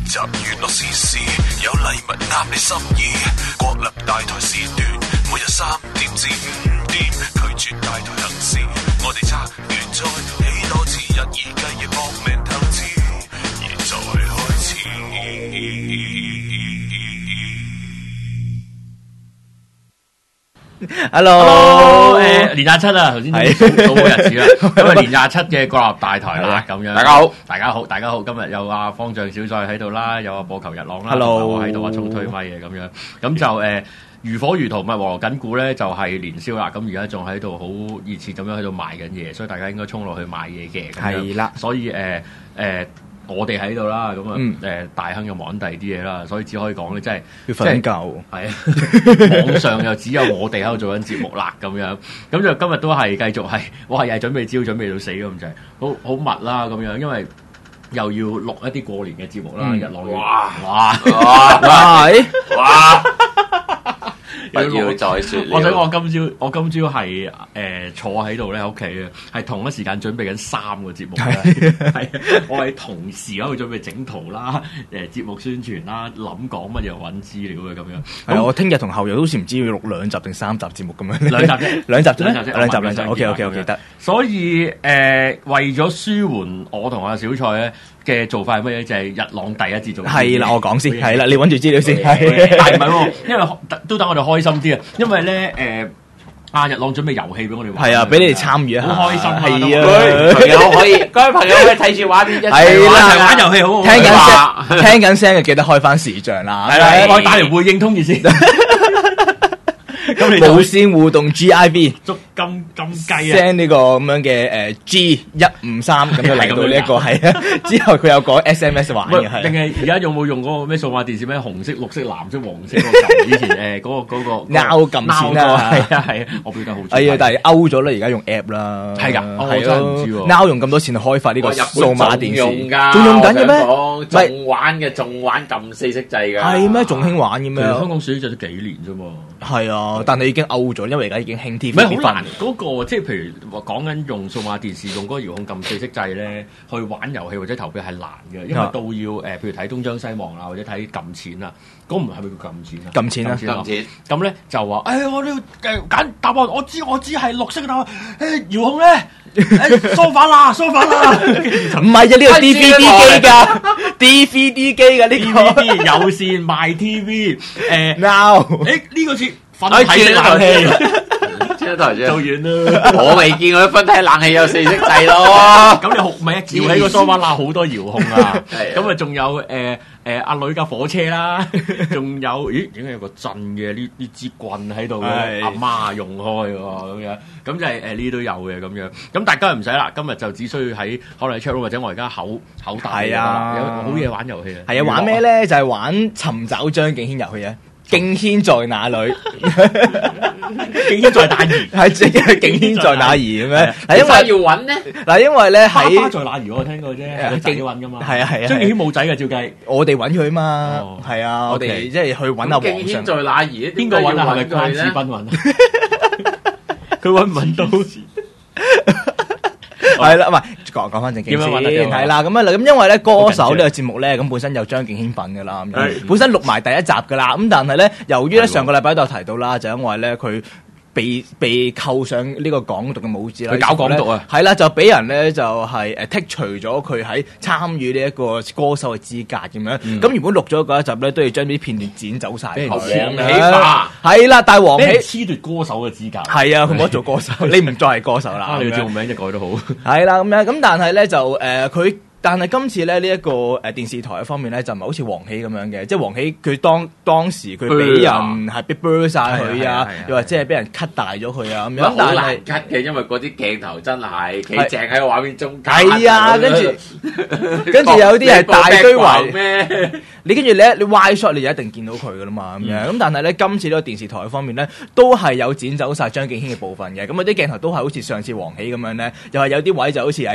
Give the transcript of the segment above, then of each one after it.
集娛樂時事，有禮物啱你心意。國立大台時段，每日3點至5點，拒絕大台行事。我哋差完再起多次，日以繼夜搏命投資，現在開始。 Hello， 年27啊，頭先數個日子啦，咁啊年27嘅國立大台啦，咁樣。大家好，今日有阿方丈小帥喺度啦，有阿播球日朗啦， Hello， 我喺度啊，衝推咪嘅咁樣，咁就如火如荼，咪和緊股咧就係年宵啦，咁而家仲喺度好熱切咁樣喺度賣緊嘢，所以大家應該衝落去買嘢嘅，係啦，所以我哋喺度啦，咁啊大亨又忙緊第二啲嘢啦，所以只可以講咧，真係要瞓覺。 係啊，網上又只有我哋喺度做緊節目啦，咁樣，咁就今日都係繼續係，我係又係準備準備到死咁就係，好密啦咁樣，因為又要錄一啲過年嘅節目啦，日朗哇！ 不要再說了。 我想我今朝係坐喺度咧喺屋企嘅，係同一時間準備緊3個節目嘅，係我係同時喺度準備整圖啦、節目宣傳啦、諗講乜嘢揾資料嘅咁樣。 係我聽日同後日好似唔知要錄2集定3集節目咁樣。 2集啫， 兩集。OK 得。 所以為咗舒緩我同阿小蔡咧嘅做法係乜嘢？就係日朗第一節做。 係啦，我講先。係啦，你揾住資料先。 但係唔係喎，因為都等我哋開心啲啊！因為咧日朗準備遊戲俾我哋玩。係啊， 俾你哋參與一下。 好開心啊！ 係啊，朋友可以，各位朋友可以睇住畫面一齊玩遊戲，好聽緊聲嘅記得開翻視像啦。 係啦，我打嚟回應通熱先。咁你無線互動 GIV 捉金雞啊 ，send 呢個咁樣嘅G153咁就嚟到呢一個係啊。之後佢有講 SMS 玩嘅係。 定係而家有冇用嗰個咩數碼電視咩紅色、綠色、藍色、黃色嗰個？以前嗰個拗撳錢啦， 係啊，我表弟好中意。 係啊，但係 out 咗啦，而家用 app 啦。 係㗎，我真係唔知喎。 拗用咁多錢去開發呢個數碼電視， 仲用緊嘅咩？ 仲玩撳4色掣㗎。 係咩？仲興玩嘅咩？ 香港水就都幾年啫嘛。 係啊，但係已經 out 咗，因為而家已經興 TV。 唔係好難嗰個，即係譬如話講緊用數碼電視用嗰個遙控撳4色掣咧，去玩遊戲或者投票係難嘅，因為到要譬如睇東張西望啊，或者睇撳錢啊，嗰唔係咪叫撳錢啊？ 撳錢啊！ 撳錢咁咧就話，我呢揀答案，我知係綠色嘅答案。遙控咧，梳化啦， 唔係啊，呢個 DVD 機㗎，DVD 機㗎呢個。 DVD 有線賣 TV now 呢個似分體式冷氣。 做完啦， 我未見過分體冷氣有4色掣咯。 咁你唔係啊？搖起個梳化啦，好多遙控啊。咁啊，仲有阿女架火車啦，仲有點解有個震嘅呢支棍喺度嘅？阿媽用開喎咁樣，咁就係呢都有嘅咁樣。咁大家唔使啦，今日就只需要喺可能喺 chat room 或者我而家口大有好嘢玩遊戲啊。 係啊，玩咩咧？就係玩尋找張敬軒遊戲啊！敬軒在哪裏？ 敬軒在哪兒？ 係即係敬軒在哪兒咁樣？ 嗱，因為要揾咧， 因為咧喺花在哪兒我聽過啫，自己揾噶嘛。 係啊。 張敬軒冇仔嘅照計， 我哋揾佢啊嘛。係啊，我哋即係去揾下皇上。 敬軒在哪兒？ 邊個揾啊？係咪關智斌揾？佢揾唔揾到？ 係啦，唔係講翻正經先，係啦，咁因為咧歌手呢個節目咧，咁本身有張敬軒份噶啦，本身錄埋第1集噶啦，咁但係咧，由於咧上個禮拜都有提到啦，就因為咧佢被扣上呢個港獨嘅帽子啦， 佢搞港獨啊， 係啦，就俾人咧就係剔除咗佢喺參與呢一個歌手嘅資格咁樣。咁如果錄咗嗰一集咧，都要將啲片段剪走晒。 黃喜係啦，但係黃喜褫奪歌手嘅資格。 係啊，佢冇得做歌手，你唔再係歌手啦。 你個節目名就改得好。 係啦，咁樣咁，但係咧就佢。但係今次咧呢一個電視台方面咧就唔係好似黃喜咁樣嘅，即係黃喜佢當時佢俾人係逼 blur 晒佢啊，又或者係俾人 cut 大咗佢啊咁樣。 但係好難 cut 嘅，因為嗰啲鏡頭真係企正喺個畫面中間。 係啊，跟住有啲係大堆圍咩？你跟住你 wide shot 你就一定見到佢噶啦嘛咁樣。咁但係咧今次呢個電視台方面咧都係有剪走晒張敬軒嘅部分嘅。咁嗰啲鏡頭都係好似上次黃喜咁樣咧，又係有啲位就好似係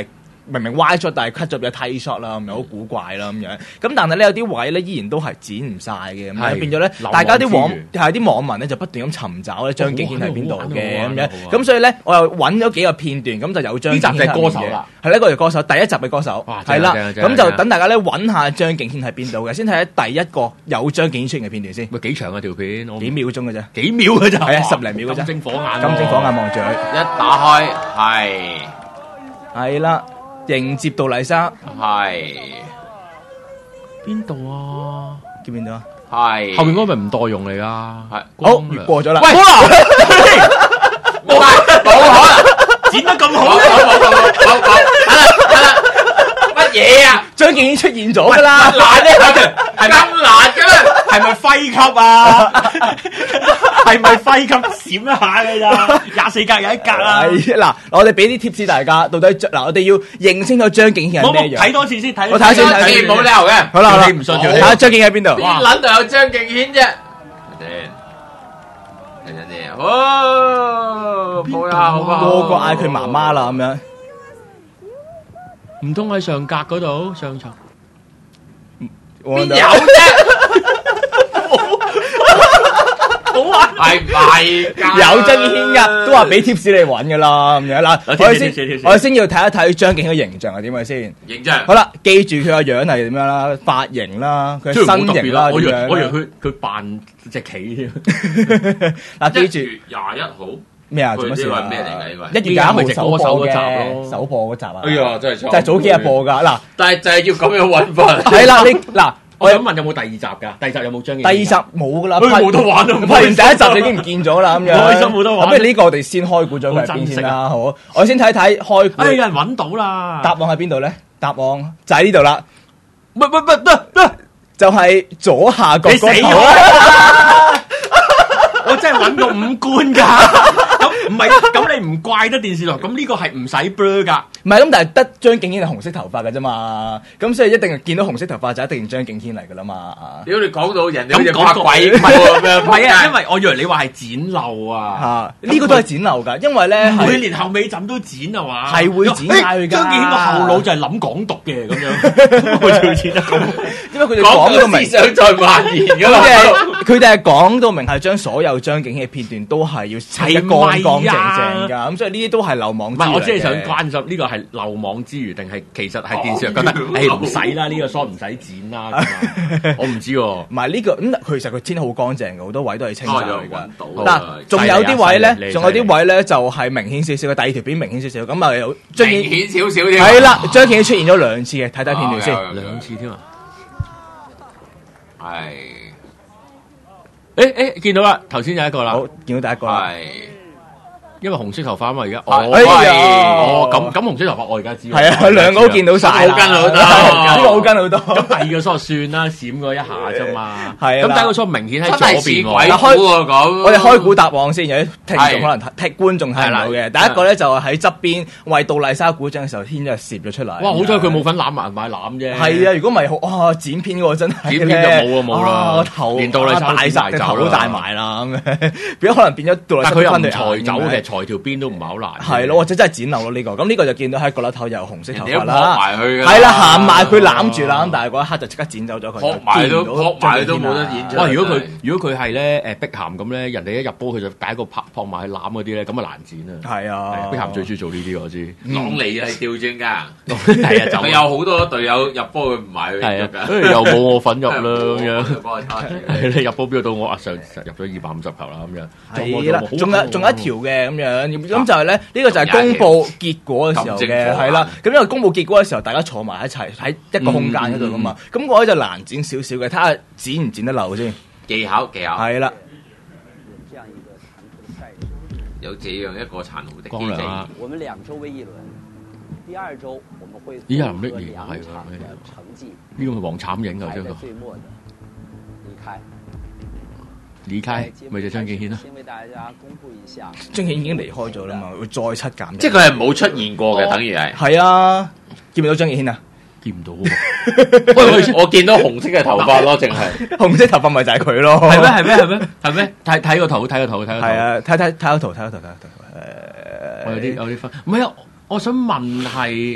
明明 Y shot 但係 cut 咗嘅 T shot 啦，咁樣好古怪啦咁樣。咁但係咧有啲位咧依然都係剪唔晒嘅，咁樣變咗咧大家啲網民咧就不斷咁尋找咧張敬軒喺邊度嘅咁樣。咁所以咧我又揾咗幾個片段，咁就有張敬軒嘅歌手啦，係呢個係歌手第一集嘅歌手，係啦。咁就等大家咧揾下張敬軒喺邊度嘅，先睇下第一個有張敬軒出現嘅片段先。 喂，幾長啊條片？ 幾秒鐘嘅啫， 幾秒嘅咋？ 係啊，10零秒嘅啫。 金睛火眼， 金睛火眼望住佢， 一打開係啦，迎接杜麗莎， 係邊度啊？ 見唔見到啊？ 係後面嗰個咪唔代用嚟㗎？係好，越過咗啦。 喂， 冇可能剪得咁好， 乜嘢啊？ 張敬軒出現咗㗎啦， 難咧，係咁難嘅咩？ 係咪揮級啊？係咪揮級閃一下嘅咋？24格有一格啊！ 嗱，我哋俾啲 tips 大家，到底嗱我哋要認清楚張敬軒係咩樣。 睇多次先，睇我睇先， 冇理由嘅。 好啦， 你唔信睇下張敬軒喺邊度？ 邊撚度有張敬軒啫？睇真啲，哦，抱一下好嘛？ 個個嗌佢媽媽啦咁樣， 唔通喺上格嗰度上層？ 邊有啫？ 好玩係咪？ 有張敬軒噶，都話俾 tips 你揾噶啦咁樣嗱。我哋先要睇一睇張敬軒嘅形象係點嘅先。 形象好啦，記住佢個樣係點樣啦，髮型啦，佢身形啦， 我以為佢扮隻棋添。 嗱，記住 21號咩啊？做乜事啊？咩嚟㗎？呢個 1月21號首播嘅首播嗰集啊！ 哎呀，真係就係早幾日播㗎嗱。 但係就係要咁樣揾法。 係啦，你嗱。 我想問有冇第二集㗎？第二集有冇張敬軒？ 第二集冇噶啦， 冇得玩啊！ 拍完第一集就已經唔見咗啦，咁樣。 開心冇得玩。 咁不如呢個我哋先開估咗佢喺邊先啦，好。我先睇睇開估。 有人揾到啦！ 答案喺邊度咧？答案就喺呢度啦。 乜， 就係左下角嗰頭。 我真係揾到5官㗎。咁唔係，咁你唔怪得電視台，咁呢個係唔使 blur 㗎。 唔係咁，但係得張敬軒係紅色頭髮嘅啫嘛，咁所以一定係見到紅色頭髮就一定張敬軒嚟㗎啦嘛。 屌你講到人哋咁拍鬼唔係啊，因為我以為你話係剪漏啊。 呢個都係剪漏㗎，因為咧每年後尾枕都剪啊嘛， 係會剪曬㗎。 張敬軒個後腦就係諗港獨嘅咁樣，我就剪得咁。 因為佢哋講到明思想再蔓延㗎嘛， 佢哋係講到明係將所有張敬軒嘅片段都係要清得乾乾淨淨㗎，咁所以呢啲都係漏網之魚。 唔係，我只係想關心呢個係漏網之魚，定係其實係電視台覺得誒唔使啦，呢個 shot 唔使剪啦。我唔知喎。唔係呢個咁，其實佢剪得好乾淨嘅，好多位都係清晒㗎。 嗱， 仲有啲位咧，就係明顯少少嘅，第二條片明顯少少，咁啊有張敬顯少少添。 係啦，張敬軒出現咗2次嘅，睇睇片段先。 2次添啊！ 係。 誒，見到啦，頭先有一個啦。 好，見到第一個啦。 係。 因為紅色頭髮啊嘛，而家咁紅色頭髮我而家知。 係啊，兩個都見到晒， 好跟好多， 呢個好跟好多。 咁第二個 shot 算啦，閃過一下啫嘛。 係啊。 咁第一個 shot 明顯喺左邊喎。 我哋開估答案先，有啲聽眾可能觀眾睇唔到嘅。第一個咧就喺側邊為杜麗莎鼓掌嘅時候，天就攝咗出嚟。 哇！好彩佢冇份攬埋買攬啫。 係啊，如果唔係哇剪片嗰個真係剪片就冇啦， 頭連杜麗莎大晒，頭都大埋啦咁樣，變咗可能變咗杜麗莎。 但佢又唔裁走嘅，裁條邊都唔係好難。 係咯，或者真係剪漏咯呢個。咁呢個就見到喺角落頭有紅色頭髮啦， 埋佢係啦，行埋佢攬住啦，咁但係嗰一刻就即刻剪走咗佢， 撲埋都冇得演出。 哇！如果佢係咧碧咸咁咧，人哋一入波佢就第一個撲埋去攬嗰啲咧，咁啊難剪啊。 係啊， 碧咸最中意做呢啲我知。 朗尼係調轉㗎， 係啊， 佢有好多隊友入波佢唔買佢㗎， 又冇我份入啦咁樣。 你入波標到我上入咗250球啦咁樣。 係啦，仲有一條嘅咁樣，咁就係咧。呢個就係公佈結果嘅時候嘅，係啦。咁因為公佈結果嘅時候，大家坐埋一齊喺一個空間嗰度噶嘛。咁嗰位就難剪少少嘅，睇下剪唔剪得漏先。 技巧係啦。 有這樣一個殘酷的機制。 我們2周為一輪，第2周我們會依家唔一樣係成績。 呢個係黃慘影啊！呢個。 離開。 離開咪就張敬軒啦。 先為大家公布一下， 張敬軒已經離開咗啦嘛，會再7減。 即係佢係冇出現過嘅，等於係。 係啊，見唔到張敬軒啊？ 見唔到喎。 我見到紅色嘅頭髮咯，淨係紅色頭髮咪就係佢咯。 係咩？睇個圖。係啊，睇個圖。 我有啲分。唔係啊，我想問係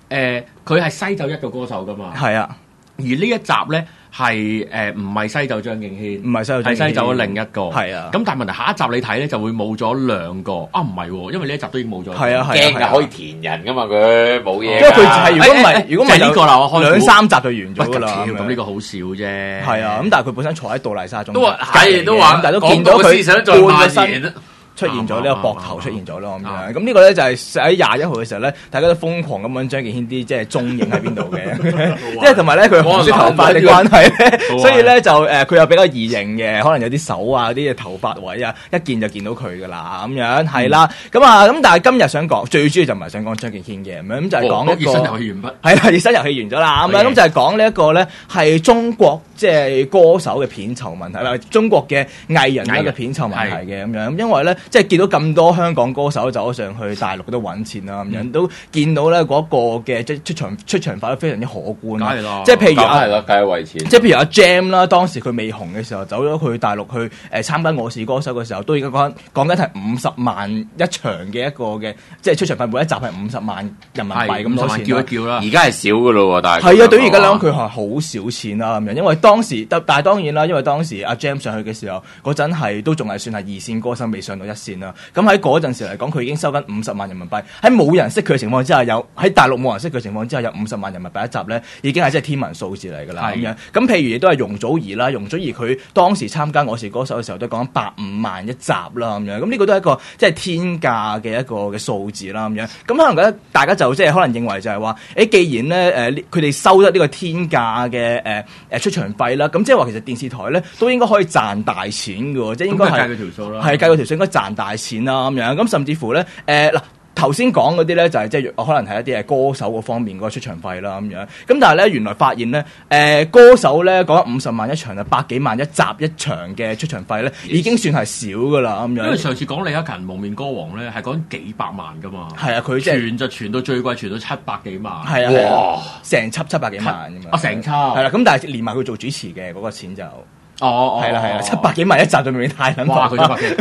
佢係西走一個歌手噶嘛。 係啊， 而呢一集咧係唔係西走張敬軒， 唔係西走張敬軒， 係西走咗另一個。 係啊。咁但係問題下一集你睇咧就會冇咗兩個啊，唔係喎，因為呢一集都已經冇咗。 係啊驚㗎，可以填人㗎嘛佢冇嘢。 因為佢係如果唔係呢個啦，我開 2-3集就完咗㗎啦。 咁呢個好笑啫。 係啊，咁但係佢本身坐喺杜麗莎中， 都話，但係都見到佢半個身出現咗呢個膊頭出現咗咯咁樣，咁呢個咧就係喺21號嘅時候咧，大家都瘋狂咁揾張敬軒啲即係蹤影喺邊度嘅，因為同埋咧佢紅色頭髮嘅關係咧，所以咧就佢又比較異形嘅，可能有啲手啊啲頭髮位啊，一見就見到佢噶啦咁樣，係啦，咁但係今日想講最主要就唔係想講張敬軒嘅，咁就係講一個熱身遊戲完畢，係啦，熱身遊戲完咗啦咁樣，咁就係講呢一個咧係中國即係歌手嘅片酬問題啦，中國嘅藝人嘅片酬問題嘅咁樣，因為咧。即係見到咁多香港歌手走上去大陸都揾錢啦，咁樣都見到咧嗰個嘅即係出場費都非常之可觀。即係譬如係咯，梗係為錢。 即係譬如阿 Jam 啦，當時佢未紅嘅時候，走咗去大陸去參加我是歌手嘅時候，都已經講緊係50萬一場嘅一個嘅，即係出場費每一集係50萬人民幣咁多錢。 叫一叫啦， 而家係少㗎咯喎，但係係啊，對於而家嚟講佢係好少錢啦咁樣，因為當時但係當然啦，因為當時阿 Jam 上去嘅時候嗰陣係都仲係算係二線歌手，未上到一線啦。咁喺嗰陣時嚟講，佢已經收緊50萬人民幣。喺冇人識佢嘅情況之下，喺大陸冇人識佢嘅情況之下，有50萬人民幣一集咧，已經係真係天文數字嚟㗎啦。咁樣咁譬如亦都係容祖兒啦，容祖兒佢當時參加我是歌手嘅時候都講150萬一集啦咁樣。咁呢個都係一個即係天價嘅一個嘅數字啦咁樣。咁可能覺得大家就即係可能認為就係話，既然咧佢哋收得呢個天價嘅出場費啦，咁即係話其實電視台咧都應該可以賺大錢㗎喎，即係應該係計佢條數啦， 係計佢條數應該賺大錢啦咁樣。咁甚至乎咧嗱。頭先講嗰啲咧就係即係可能係一啲係歌手嗰方面嗰個出場費啦咁樣，咁但係咧原來發現咧歌手咧講50萬一場啊，100幾萬一集一場嘅出場費咧已經算係少噶啦咁樣。因為上次講李克勤蒙面歌王咧係講幾百萬噶嘛， 係啊，佢即係傳就傳到最貴，傳到700幾萬， 係啊，哇，成輯700幾萬㗎嘛， 成輯係啦，咁但係連埋佢做主持嘅嗰個錢就。係啦，700幾萬一集就未太撚哇！佢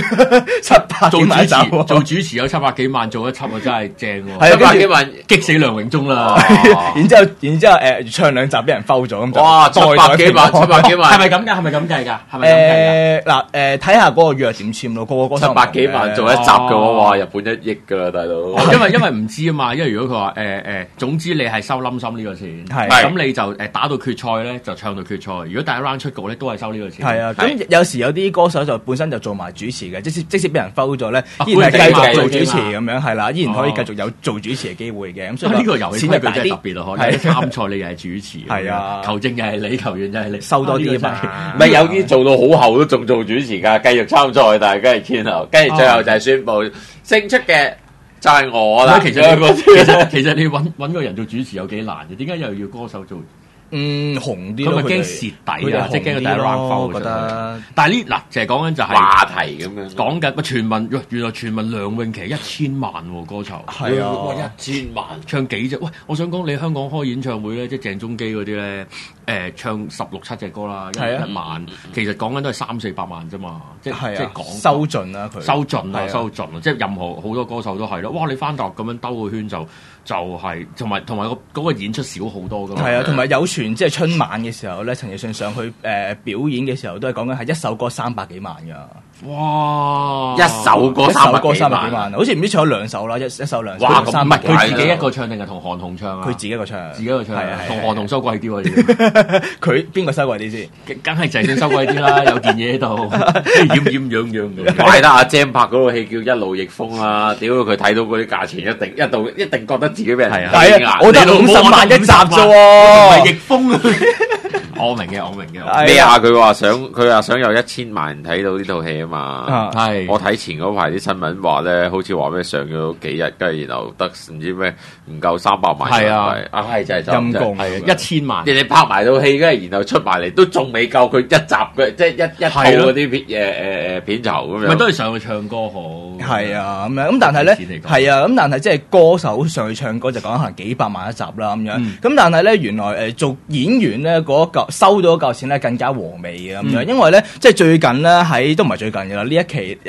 700幾萬一集， 做主持有700幾萬做一輯啊，真係正喎 ！700 幾萬激死梁榮忠啦！ 然之後唱2集俾人摟咗咁就哇！700幾萬，700幾萬係咪咁㗎？係咪咁計㗎？係咪咁計㗎？ 嗱睇下嗰個約點簽咯，個歌手 700幾萬做一集嘅話，哇！日本1億㗎啦，大佬。 因為唔知啊嘛，因為如果佢話總之你係收冧心呢個錢，咁你就打到決賽咧就唱到決賽。如果第一 round 出局咧，都係收呢個錢。 係啊，咁有時有啲歌手就本身就做埋主持嘅，即使俾人摟咗咧，依然係繼續做主持咁樣，係啦，依然可以繼續有做主持嘅機會嘅。咁所以呢個遊戲規矩真係特別咯，可以參賽你又係主持， 係啊， 球證又係你，球員又係你， 收多啲嘛。 咪有啲做到好後都仲做主持㗎，繼續參賽，但係跟住天后，跟住最後就係宣佈勝出嘅就係我啦。 其實你揾個人做主持有幾難嘅？點解又要歌手做？ 紅啲咯， 佢咪驚蝕底啊！即係驚佢第一 round 我覺得。 但係呢嗱，就係講緊就係話題咁樣。 講緊傳聞，原來傳聞梁詠琪1000萬喎歌酬。 係啊， 哇！1000萬唱幾隻？喂，我想講你香港開演唱會咧，即係鄭中基嗰啲咧，唱16、17隻歌啦，一萬，其實講緊都係300-400萬啫嘛。即係講收盡啦，佢收盡啦，即係任何好多歌手都係咯。哇！你翻大陸咁樣兜個圈就係同埋嗰個演出少好多噶嘛。 係啊，同埋有傳即係春晚嘅時候咧，陳奕迅上去表演嘅時候都係講緊係一首歌300幾萬㗎。 哇！ 一首歌300幾萬， 好似唔知唱咗2首啦，一首2首。 哇！咁唔係佢自己一個唱定係同韓紅唱啊？ 佢自己一個唱， 係啊，同韓紅收貴啲喎。 佢邊個收貴啲先？ 梗係鄭信收貴啲啦，有件嘢喺度，樣嘅。 怪得阿 Jam 拍嗰套戲叫《一路逆風》啊！屌佢睇到嗰啲價錢，一定覺得自己俾人係啊！我得50萬一集啫喎， 唔係逆風。我明嘅。 咩啊？佢話想有1000萬人睇到呢套戲啊嘛。 係我睇前嗰排啲新聞話咧，好似話咩上咗幾日，跟住然後得唔知咩唔夠300萬。 係啊， 係就係陰公， 係1000萬。 人哋拍埋套戲，跟住然後出埋嚟，都仲未夠佢一集嘅，即係一套嗰啲片酬咁樣。 咪都係上去唱歌好。 係啊，咁樣咁但係咧係啊，咁但係即係歌手上去唱歌就講可能幾百萬一集啦咁樣。咁但係咧原來做演員咧收到嗰嚿錢咧更加和味嘅咁樣，因為咧即係最近咧都唔係最近嘅啦，呢一期即係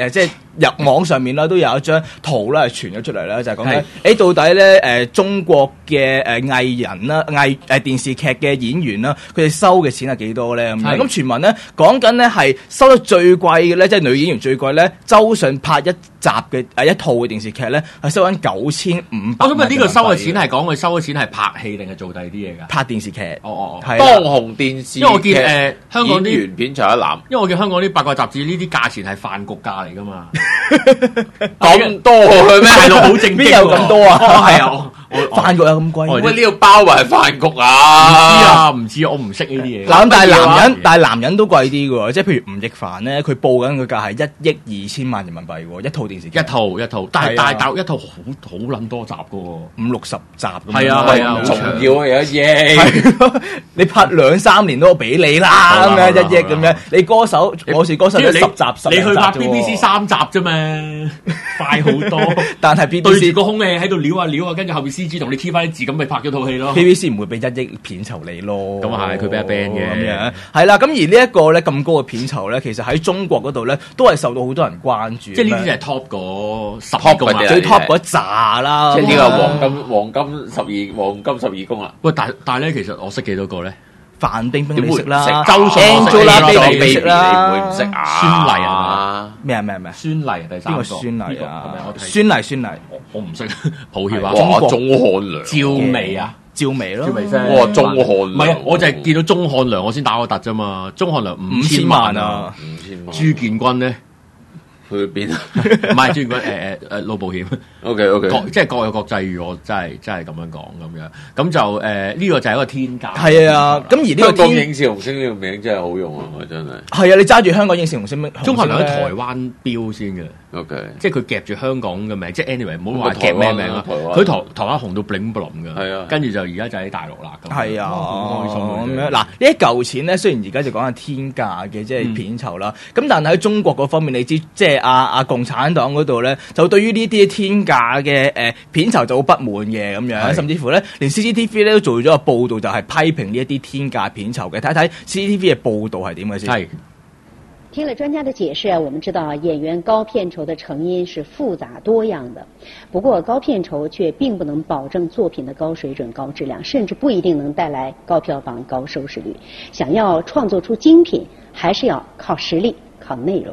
入網上面啦，都有一張圖啦，係傳咗出嚟啦，就係講緊到底咧中國嘅藝人啦、電視劇嘅演員啦，佢哋收嘅錢係幾多咧？咁傳聞咧講緊咧係收得最貴嘅咧，即係女演員最貴咧，周迅拍一集嘅一套嘅電視劇咧係收緊9500。 我想問呢個收嘅錢係講佢收嘅錢係拍戲定係做第二啲嘢㗎？ 拍電視劇。 係當紅電視劇。 因為我見香港啲演員片酬一攬。 因為我見香港啲八卦雜誌呢啲價錢係飯局價嚟㗎嘛。 咁多嘅咩？ 大陸好正經， 邊有咁多啊？ 係啊， 飯局有咁貴？ 喂，呢個包圍係飯局啊？ 唔知啊，我唔識呢啲嘢。 但係男人都貴啲嘅喎，即係譬如吳亦凡咧，佢報緊佢價係1億2千萬人民幣喎，一套電視劇。 一套，但係大陸一套好撚多集嘅喎 ，50-60集咁。 係啊， 仲要有一億。 你拍2-3年都俾你啦，咁樣1億咁樣。你歌手，我是歌手10集10集。 你去拍 BBC 3集啫嘛，快好多。 但係 BBC 對住個空氣喺度撩啊，跟住後面 CG 同你貼翻啲字，咁咪拍咗套戲咯。 BBC 唔會俾1億片酬你咯。 咁係，佢俾阿 band 嘅咁樣。係啦，咁而呢一個咧咁高嘅片酬咧，其實喺中國嗰度咧都係受到好多人關注。 即係呢啲就係 top 嗰10公啊， 最 top 嗰扎啦。 即係呢個黃金12公啦。 喂，但係咧，其實我識幾多個咧？ 范冰冰你識啦， 周迅 Angelababy 你識啦， 你唔會唔識啊？ 孫麗啊？ 咩？ 孫麗第三個。邊個孫麗啊？ 孫麗， 我唔識，抱歉啊。 哇，鐘漢良、 趙薇啊， 趙薇咯。 哇，鐘漢良。 唔係，我就係見到鐘漢良，我先打個突啫嘛。鐘漢良5000萬啊，5000萬。朱建軍咧？ 去邊啊？ 唔係專管勞保險。 OK， 即係各有各際遇，我真係咁樣講咁樣。咁就呢個就係一個天價。 係啊，咁而呢個香港影視紅星呢個名真係好用啊！我真係。 係啊，你揸住香港影視紅星， 鐘漢良喺台灣標先嘅。 OK，即係佢夾住香港嘅名，即係 anyway，唔好話夾咩名啦。佢台灣紅到 bling bling 嘅。係啊，跟住就而家就喺大陸啦。 係啊，好開心咁樣。嗱，呢一嚿錢咧，雖然而家就講緊天價嘅，即係片酬啦。咁但係喺中國嗰方面，你知即係阿共產黨嗰度咧，就對於呢啲天價嘅片酬就好不滿嘅咁樣，甚至乎咧，連 CCTV 咧都做咗個報導，就係批評呢一啲天價片酬嘅。睇睇 CCTV 嘅報導係點嘅先。係。 聽了專家的解釋，我們知道演員高片酬的成因是複雜多樣的。不過高片酬卻並不能保證作品的高水準、高質量，甚至不一定能帶來高票房、高收視率。想要創作出精品，還是要靠實力、靠內容。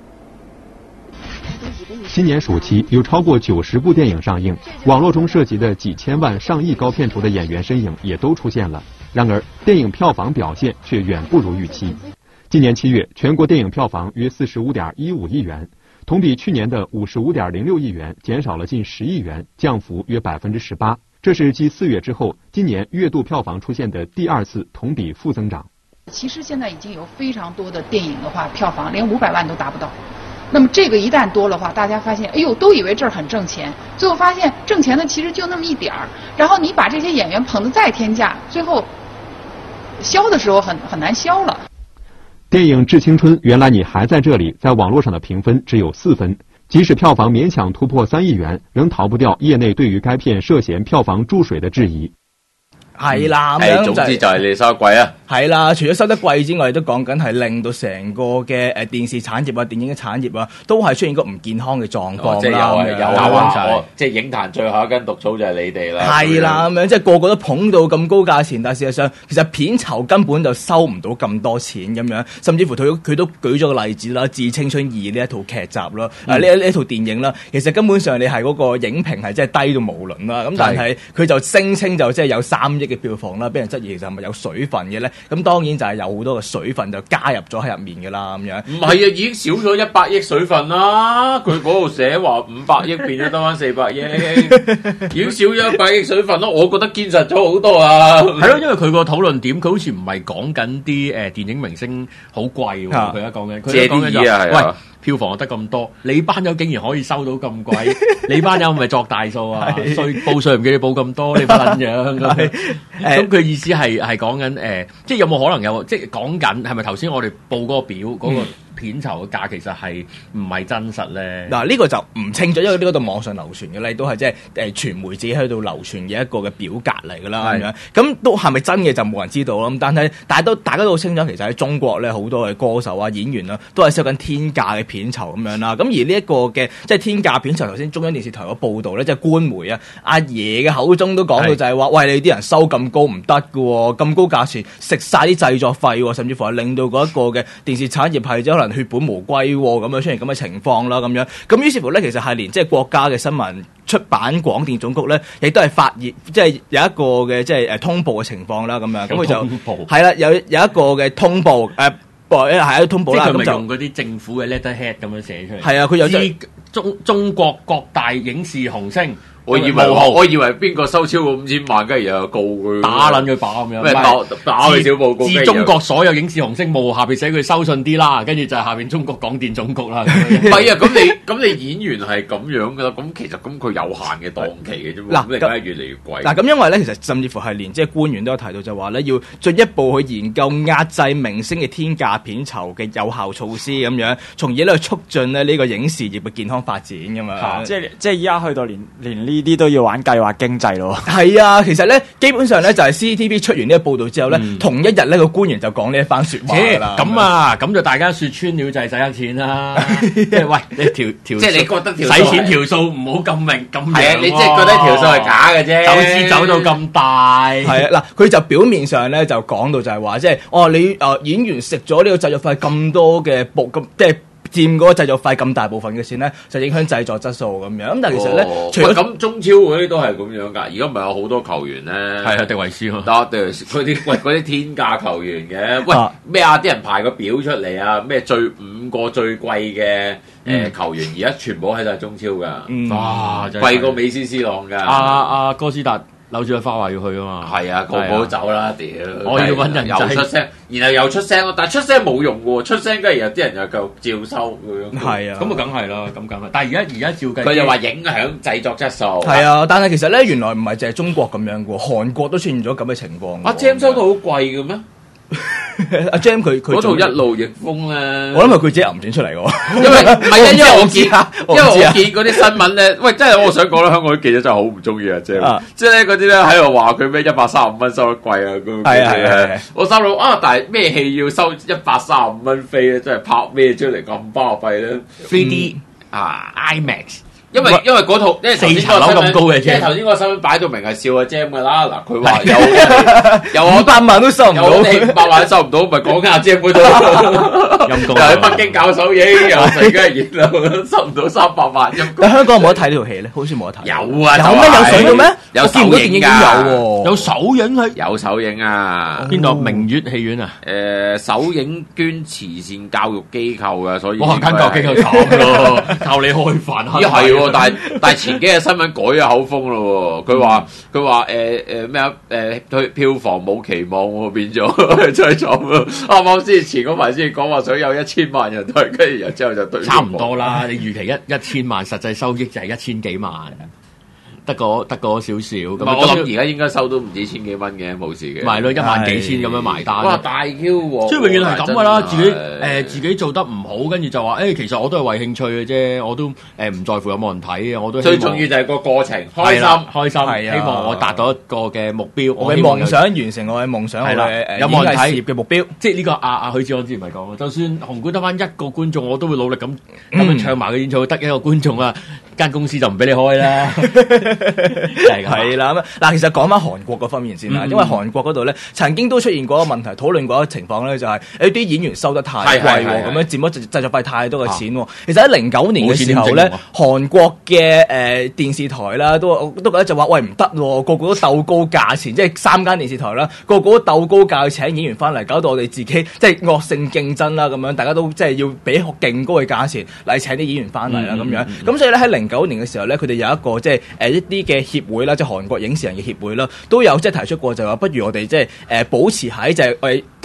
今年暑期有超過90部電影上映，網絡中涉及的幾千萬、上億高片酬的演員身影也都出現了。然而，電影票房表現卻遠不如預期。今年7月，全國電影票房約45.15億元，同比去年的55.06億元減少了近10億元，降幅約18%。這是繼4月之後，今年月度票房出現的第2次同比負增長。 其實現在已經有非常多的電影的話，票房連500萬都達不到。那麼這個一旦多的話，大家發現，哎呦，都以為這兒很掙錢，最後發現掙錢的其實就那麼一點兒。然後你把這些演員捧得再天價，最後銷的時候很難銷了。 電影《致青春》原來你還在這裡，在網絡上的評分只有4分，即使票房勉強突破3億元，仍逃不掉業內對於該片涉嫌票房注水的質疑。 係啦，咁樣總之就係你收得貴啊！ 係啦，除咗收得貴之外，都講緊係令到成個嘅電視產業啊、電影嘅產業啊，都係出現個唔健康嘅狀況啦。 即係影壇最後一根毒草就係你哋啦。 係啦，咁樣即係個個都捧到咁高價錢，但係事實上其實片酬根本就收唔到咁多錢咁樣，甚至乎佢都舉咗個例子啦，《致青春2》呢一套劇集啦，呢一套電影啦，其實根本上你係嗰個影評係真係低到無倫啦。咁但係佢就聲稱就即係有3億嘅票房啦，俾人質疑其實係咪有水分嘅咧？咁當然就係有好多嘅水分就加入咗喺入面嘅啦，咁樣。 唔係啊，已經少咗100億水分啦。佢嗰度寫話500億變咗得翻400億，已經少咗100億水分咯。我覺得堅實咗好多啊。 係咯，因為佢個討論點，佢好似唔係講緊啲電影明星好貴喎。佢而家講緊， 借啲意啊， 喂，票房得咁多，你班友竟然可以收到咁貴，你班友咪作大數啊？報稅唔記得報咁多，你班撚樣咁佢意思係講緊即係有冇可能有即係講緊係咪頭先我哋報嗰個表嗰個片酬嘅價其實係唔係真實咧？ 嗱，呢個就唔清楚，因為呢個度網上流傳嘅咧，都係即係傳媒自己喺度流傳嘅一個嘅表格嚟㗎啦，咁樣咁都係咪真嘅就冇人知道啦。咁但係大家都好清楚，其實喺中國咧好多嘅歌手啊、演員啦，都係收緊天價嘅片酬咁樣啦。咁而呢一個嘅即係天價片酬，頭先中央電視台個報導咧，即係官媒啊，阿爺嘅口中都講到就係話，喂，你啲人收咁高唔得㗎喎，咁高價錢食晒啲製作費喎，甚至乎係令到嗰一個嘅電視產業係即係可能血本無歸咁樣出現咁嘅情況啦，咁樣咁於是乎咧，其實係連即係國家嘅新聞出版廣電總局咧，亦都係發現即係有一個嘅即係通報嘅情況啦，咁樣咁佢就係啦，有一個嘅通報係一個通報啦，咁就用嗰啲政府嘅 letterhead 咁樣寫出嚟。 係啊，佢有中國各大影視紅星。 我以為邊個收超過5000萬，跟住又告佢打撚佢靶咁樣， 咩打佢小報告。 自中國所有影視紅星冇下邊寫佢收信啲啦，跟住就係下邊中國廣電總局啦。 唔係啊，咁你演員係咁樣噶啦，咁其實佢有限嘅檔期嘅啫嘛，咁你梗係越嚟越貴。 嗱，咁因為咧，其實甚至乎係連即係官員都有提到就話咧，要進一步去研究壓制明星嘅天價片酬嘅有效措施咁樣，從而咧去促進咧呢個影視業嘅健康發展咁嘛。 即係依家去到連呢啲都要玩計劃經濟咯。 係啊，其實咧基本上咧就係 CCTV 出完呢個報導之後咧，同一日咧個官員就講呢一番説話㗎啦。 咁啊，咁就大家説穿了就係使黑錢啦。即係喂，你條即係你覺得條使錢條數唔好咁明咁樣。 係啊，你即係覺得條數係假嘅啫。 走資走到咁大。 係啊，嗱，佢就表面上咧就講到就係話，即係你演員食咗呢個製作費咁多嘅咁即係。佔嗰個製作費咁大部分嘅錢咧，就影響製作質素咁樣。咁但係其實咧，除咗咁中超嗰啲都係咁樣㗎。而家唔係有好多球員咧， 係啊，迪維斯嗰啲天價球員嘅，喂咩啊？啲人排個表出嚟啊，咩5個最貴嘅球員，而家全部喺晒中超㗎。 哇， 貴過美斯 C 朗㗎。 阿哥斯達扭住個花話要去啊嘛。 係啊，個個都走啦，屌！ 我要揾人又出聲，然後又出聲咯，但係出聲冇用喎，出聲跟住有啲人又繼續照收咁樣。 係啊， 咁啊梗係啦，咁梗係。但係而家照計， 佢就話影響製作質素。 係啊，但係其實咧，原來唔係淨係中國咁樣嘅喎，韓國都出現咗咁嘅情況。 阿 Jam 收到好貴嘅咩？ 阿 Jam 佢嗰套一路逆風咧， 我諗係佢自己揞錢出嚟喎。 因為唔係啊，因為我見嗰啲新聞咧，喂，真係我想講啦，香港啲記者真係好唔中意阿 Jam，即係咧嗰啲咧喺度話佢咩135蚊收得貴啊咁。係我心諗啊，但係咩戲要收135蚊飛咧？真係拍咩出嚟咁巴閉咧 ？3D IMAX。 因為嗰套，因為 4層樓咁高嘅啫。 即係頭先嗰個新聞擺到明係笑阿 Jam 㗎啦。嗱，佢話有 500萬都收唔到， 有500萬都收唔到，咪講緊阿 Jam 嗰度。又喺北京搞首映，又成家熱鬧，收唔到300萬。 喺香港冇得睇呢套戲咧，好似冇得睇。 有啊， 有咩有上嘅咩？ 有首映㗎， 有首映係有首映啊。 邊度？明月戲院啊？ 首映捐慈善教育機構嘅，所以哇，間教育機構慘咯，靠你開飯。 係喎，但係前幾日新聞改咗口風咯喎，佢話咩啊？對票房冇期望喎，變咗真係慘。啱啱前嗰排先講話想有1000萬人睇，跟住然之後就對差唔多啦。你預期1000萬，實際收益就係1000幾萬。得個少少，咁我諗而家應該收都唔止1000幾蚊嘅，冇事嘅。 咪咯，1萬幾千咁樣埋單。 哇，大 Q 喎！ 即係永遠係咁噶啦，自己做得唔好，跟住就話其實我都係為興趣嘅啫，我都唔在乎有冇人睇嘅，我都最重要就係個過程開心， 希望我達到一個嘅目標， 我嘅夢想完成我嘅夢想， 有冇人睇嘅目標。 即係呢個阿許志安之前咪講，就算紅館得翻1個觀眾，我都會努力咁樣唱埋個演唱會，得1個觀眾啊，間公司就唔俾你開啦。 係啦，嗱，其實講翻韓國嗰方面先啦，因為韓國嗰度咧曾經都出現過一個問題，討論過一個情況咧，就係啲演員收得太貴喎，咁樣佔咗製作費太多嘅錢喎。其實喺09年嘅時候咧，韓國嘅電視台啦，都覺得就話喂唔得喎，個個都鬥高價錢，即係3間電視台啦，個個都鬥高價去請演員翻嚟，搞到我哋自己即係惡性競爭啦，咁樣大家都即係要俾勁高嘅價錢嚟請啲演員翻嚟啦，咁樣。咁所以咧喺09年嘅時候咧，佢哋有一個即係一啲嘅協會啦，即係韓國影視人嘅協會啦，都有即係提出過就話，不如我哋即係保持喺就係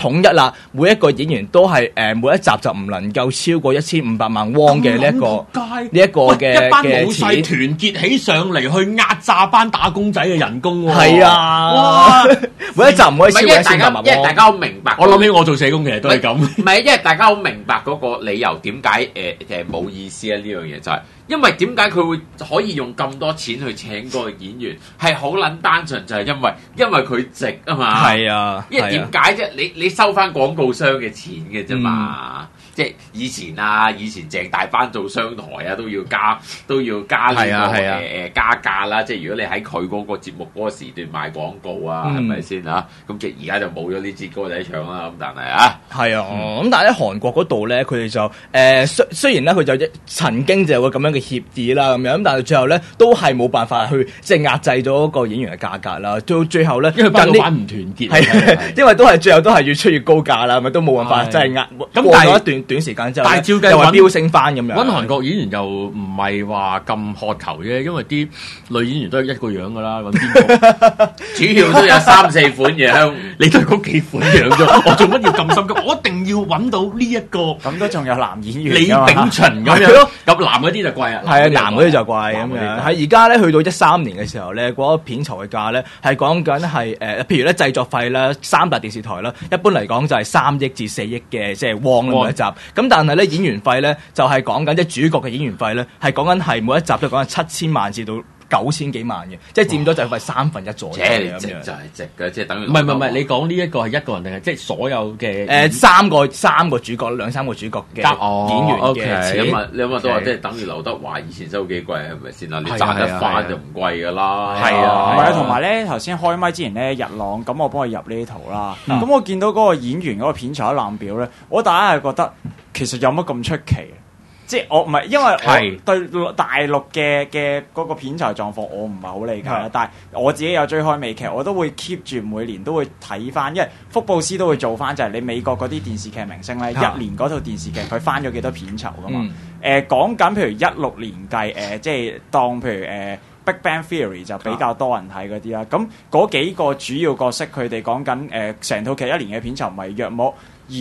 統一啦，每一個演員都係每一集就唔能夠超過1500萬汪嘅呢一個嘅一班老細團結起上嚟去壓榨班打工仔嘅人工喎。 係啊，哇！每一集唔可以超過1500萬汪。 因為大家好明白， 我諗起我做社工其實都係咁。 唔係，因為大家好明白嗰個理由點解冇意思啊？呢樣嘢就係。因為點解佢會可以用咁多錢去請嗰個演員，係好撚單純，就係因為佢值啊嘛。係啊，因為點解啫？你收翻廣告商嘅錢嘅啫嘛。即係以前鄭大班做商台啊，都要加呢個加價啦。即係如果你喺佢嗰個節目嗰個時段賣廣告啊，係咪先啊？咁即係而家就冇咗呢支歌仔唱啦。咁但係啊，係啊， 咁但係喺韓國嗰度咧，佢哋就雖然咧佢就曾經就有個咁樣嘅協議啦，咁樣，但係最後咧都係冇辦法去即係壓制咗個演員嘅價格啦。到最後咧， 因為班老闆唔團結， 係因為最後都係越出越高價啦，咪都冇辦法真係壓。咁過咗一短時間之後， 但係照計又話飆升翻咁樣。 揾韓國演員又唔係話咁渴求啫，因為啲女演員都係一個樣噶啦，揾邊個？ 主要都有3-4款樣， 你都係嗰幾款樣啫。我做乜要咁心急？我一定要揾到呢一個。 咁都仲有男演員李炳循咁樣咯。咁男嗰啲就貴啊。 係啊，男嗰啲就貴咁樣。喺而家咧，去到13年嘅時候咧，嗰個片酬嘅價咧係講緊係譬如咧製作費啦，三大電視台啦，一般嚟講就係3億至4億嘅即係汪每一集。咁但係咧演員費咧就係講緊即係主角嘅演員費咧係講緊係每一集都講緊7000萬至到9000幾萬嘅，即係佔咗製費1/3左右。 你值就係值嘅，即係等於唔係，你講呢一個係一個人定係即係所有嘅三個主角2-3個主角嘅演員嘅錢。 你諗下都話即係等於劉德華以前收幾貴係咪先啦？你賺得翻就唔貴噶啦。 係啊，唔係同埋咧頭先開麥之前咧日朗咁我幫佢入呢圖啦，咁我見到嗰個演員嗰個片酬一覽表咧，我大家係覺得其實有乜咁出奇？即係我唔係，因為我對大陸嘅嗰個片酬狀況我唔係好理解啦。但係我自己有追開美劇，我都會 keep 住每年都會睇翻，因為福布斯都會做翻，就係你美國嗰啲電視劇明星咧，一年嗰套電視劇佢翻咗幾多片酬噶嘛？講緊譬如16年計，即係當譬如Big Bang Theory 就比較多人睇嗰啲啦。咁嗰幾個主要角色佢哋講緊成套劇一年嘅片酬咪約莫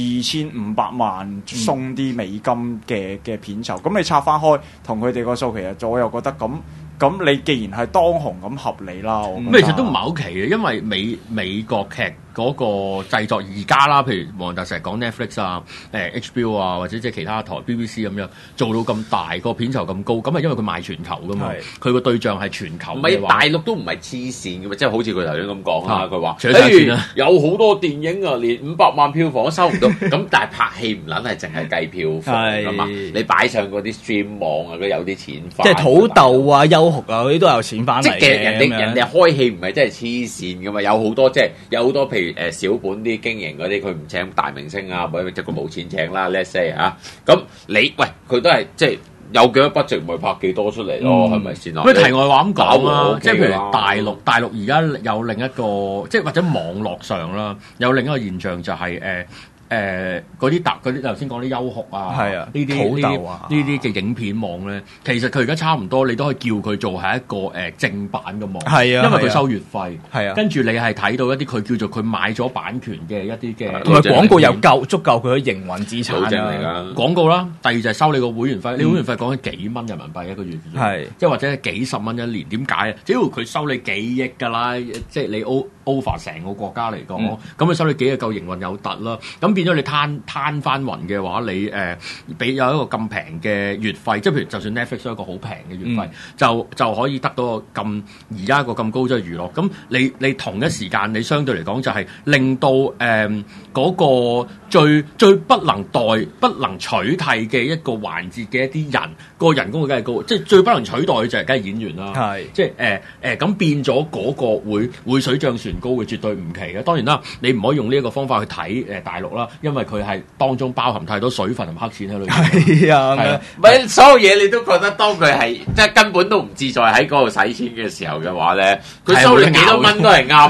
2500萬送啲美金嘅片酬，咁你拆翻開同佢哋個數，其實我又覺得咁你既然係當紅咁合理啦。 咁其實都唔係好奇嘅，因為美國劇嗰個製作而家啦，譬如黃達成日講 Netflix 啊、HBO 啊，或者即係其他台 BBC 咁樣做到咁大個片酬咁高，咁係因為佢賣全球噶嘛，佢個對象係全球。 唔係大陸都唔係黐線嘅嘛，即係好似佢頭先咁講啦，佢話有好多電影啊，連500萬票房都收唔到，咁但係拍戲唔撚係淨係計票房噶嘛，你擺上嗰啲 stream 網啊，佢有啲錢翻。 即係土豆啊、優酷啊嗰啲都有錢翻嚟嘅。 即係人哋開戲唔係真係黐線噶嘛，有好多即係有好多譬如小本啲經營嗰啲，佢唔請大明星啊，或者即係佢冇錢請啦。Let's say 嚇，咁佢都係即係有幾多 budget 咪拍幾多出嚟咯，係咪先啊？ 咁題外話咁講啦，即係譬如大陸而家有另一個，即係或者網絡上啦，有另一個現象就係嗰啲頭先講啲優酷啊，呢啲嘅影片網咧，其實佢而家差唔多，你都可以叫佢做係一個正版嘅網，因為佢收月費，跟住你係睇到一啲佢叫做佢買咗版權嘅一啲嘅， 同埋廣告又足夠佢去營運資產嚟㗎。 廣告啦，第二就係收你個會員費，你會員費講緊幾蚊人民幣一個月，即係或者幾十蚊一年，點解啊？只要佢收你幾億㗎啦，即係你 over 成個國家嚟講，咁佢收你幾億夠營運有突啦，咁變咗你攤翻雲嘅話，你俾有一個咁平嘅月費，即係譬如就算 Netflix 有一個好平嘅月費，就可以得到咁而家個咁高質嘅娛樂。咁你同一時間，你相對嚟講就係令到嗰個最不能取替嘅一個環節嘅一啲人，個人工會梗係高，即係最不能取代嘅就係梗係演員啦。即係咁變咗嗰個會水漲船高嘅，絕對唔奇嘅。當然啦，你唔可以用呢一個方法去睇大陸啦，因為佢係當中包含太多水分同黑錢喺裏面。 唔係所有嘢你都覺得當佢係即係根本都唔自在喺嗰度使錢嘅時候嘅話咧，佢收你幾多蚊都係啱㗎。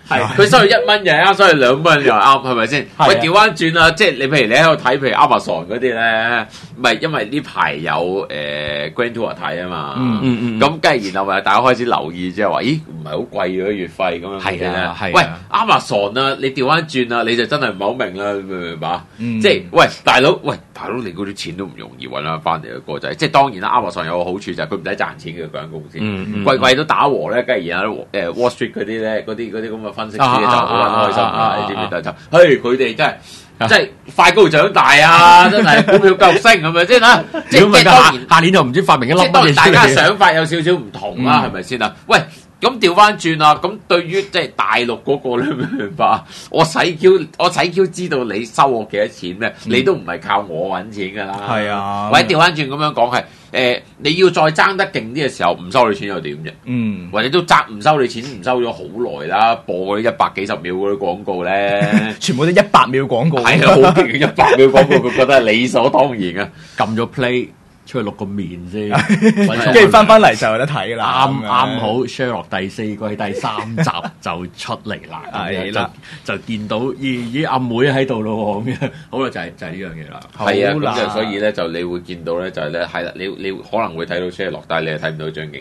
佢收你1蚊又啱，收你2蚊又啱，係咪先？喂，調翻轉啦，即係你譬如你喺度睇，譬如 Amazon 嗰啲咧，唔係因為呢排有Grand Tour 睇啊嘛，咁跟住然後咪大家開始留意即係話，咦唔係好貴嘅月費咁樣嘅咧？喂 Amazon 啊，你調翻轉啦，你就真係唔係好明啦，明唔明白？即係喂大佬，你嗰啲錢都唔容易揾翻嚟嘅個仔，即係當然啦 ，Amazon 有個好處就係佢唔使賺錢嘅嗰間公司，貴都打和咧，跟住然後Wall Street 嗰啲咧，嗰啲咁嘅分析師就好開心啊！你知唔知就佢哋真係快高長大啊！真係股票夠升咁樣先啦。即係當然下年就唔知發明一粒乜嘢出嚟。即係大家想法有少少唔同啦，係咪先啊？喂！咁調翻轉啊！咁對於即係大陸嗰個你明白？我使 Q 知道你收我幾多錢咩？你都唔係靠我揾錢㗎啦。係啊，或者調翻轉咁樣講係你要再爭得勁啲嘅時候，唔收你錢又點啫？或者都唔收你錢，唔收咗好耐啦，播嗰啲100幾十秒嗰啲廣告咧，全部都100秒廣告，係啊，好勁嘅100秒廣告，佢覺得係理所當然啊！撳咗 play。出去錄個面先，跟住翻嚟就有得睇啦。啱好 Sherlock 第4季第3集就出嚟啦，係啦，就見到咦阿妹喺度咯咁樣，好啦就係呢樣嘢啦。係啊，咁就所以咧就你會見到咧就係咧係啦，你可能會睇到 Sherlock，但係你係睇唔到張敬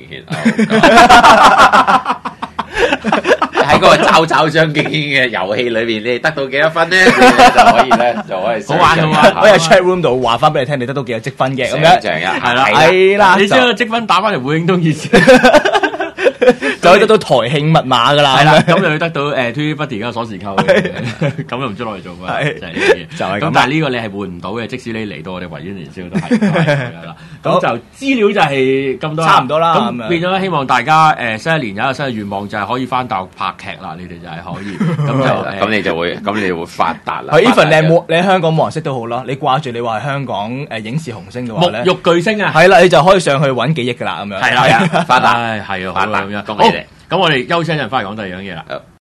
軒。喺嗰個找張敬軒嘅遊戲裏邊，你得到幾多分咧？就可以好玩好玩。我喺 chat room 度話翻俾你聽，你得到幾多積分嘅咁樣。係啦，你將個積分打翻嚟會興通熱線。就可以得到台慶密碼噶啦，係啦，咁就要得到TVBuddy 嘅鎖匙扣，咁就唔知攞嚟做咩，就係呢樣嘢。就係咁，但係呢個你係換唔到嘅，即使你嚟到我哋維園年宵都係啦。咁就資料就係咁多，差唔多啦。咁變咗希望大家新一年有一個新嘅願望，就係可以翻大陸拍劇啦。你哋就係可以，咁你就會發達啦。even 你喺香港冇人識都好啦，你掛住你話係香港影視紅星嘅話咧，沐浴巨星啊，係啦，你就可以上去揾幾億噶啦，咁樣係啦，發達係啊，好啦。咁我哋休息一陣，翻嚟講第二樣嘢啦。